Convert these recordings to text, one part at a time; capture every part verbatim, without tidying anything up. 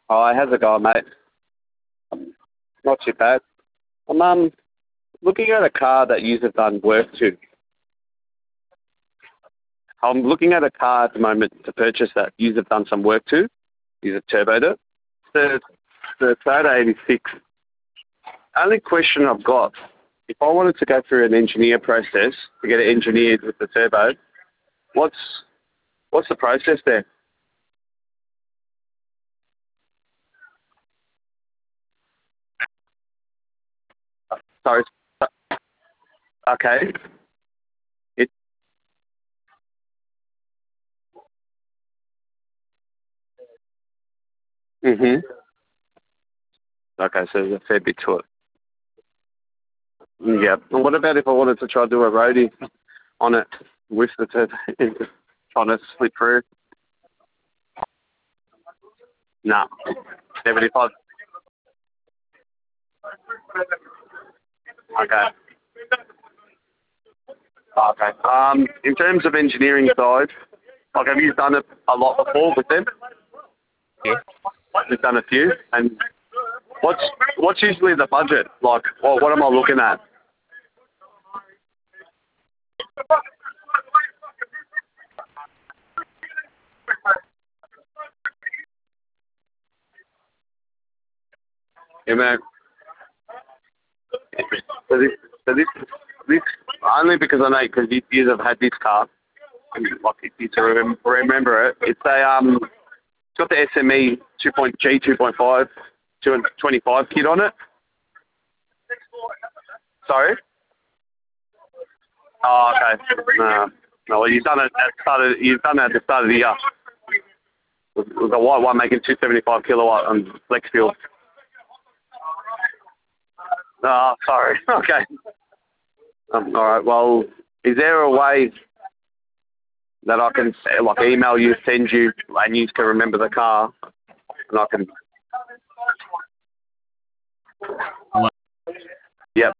Hi, how's it going, mate? Not too bad. I'm um, looking at a car that you have done work to. I'm looking at a car at the moment to purchase that you have done some work to. You have turboed it. The, the Toyota eighty-six. Only question I've got, if I wanted to go through an engineer process to get it engineered with the turbo, what's what's the process there? Sorry. Okay. It. Mhm. Okay, so there's a fair bit to it. Yeah. And what about if I wanted to try to do a roadie on it with the turbo, trying to slip through? No. seventy-five. Okay. Okay. Um, in terms of engineering side, like, have you done it a lot before with them? Yeah. You've done a few, and what's what's usually the budget? Like, what what am I looking at? You know, so this, so this, this only because I know because you years I've had this car, and like if you to remember, remember it, it's a um, it's got the S M E two point G two point five, two twenty-five kit on it. Sorry. Oh, okay. No, no. Well, you've done it at the start of, you've done it at the start of the year. We've we've got white one making two seventy-five kilowatt on flex fuel. Oh, sorry. Okay. Um, all right. Well, is there a way that I can like email you, send you, and you can remember the car, and I can. What? Yep.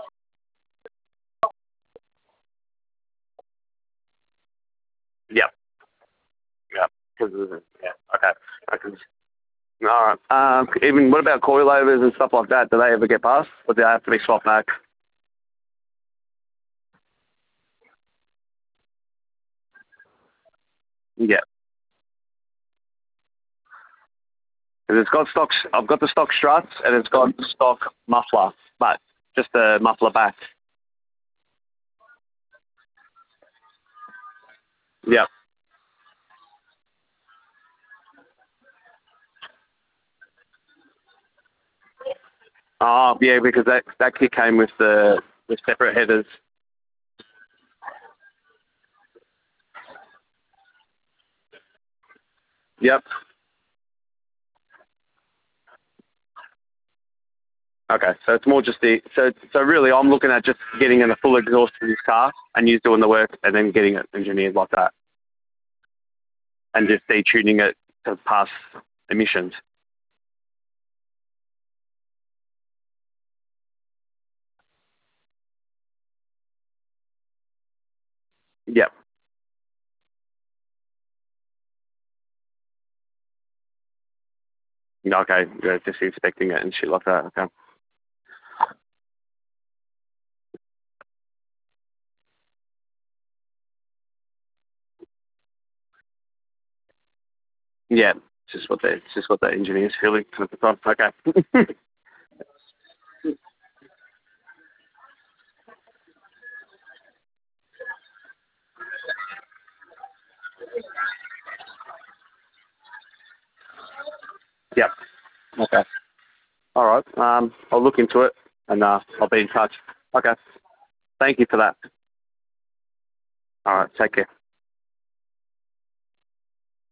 Yep. Yep. 'Cause of the- yeah. Okay. I can. All right. Um, even what about coilovers and stuff like that? Do they ever get passed, or do they have to be swapped back? Yeah. And it's got stock. I've got the stock struts, and it's got the stock muffler, but just the muffler back. Yep. Oh, yeah, because that that kit came with the with separate headers. Yep. Okay, so it's more just the so so really I'm looking at just getting in a full exhaust for this car and you doing the work and then getting it engineered like that and just detuning it to pass emissions. Yep. Okay, yeah, just inspecting it and shit like that. Okay. Yeah, it's just what the it's just what the engineer's feeling at the time. Okay. Yep. Okay. All right. Um, I'll look into it and uh, I'll be in touch. Okay. Thank you for that. All right. Take care.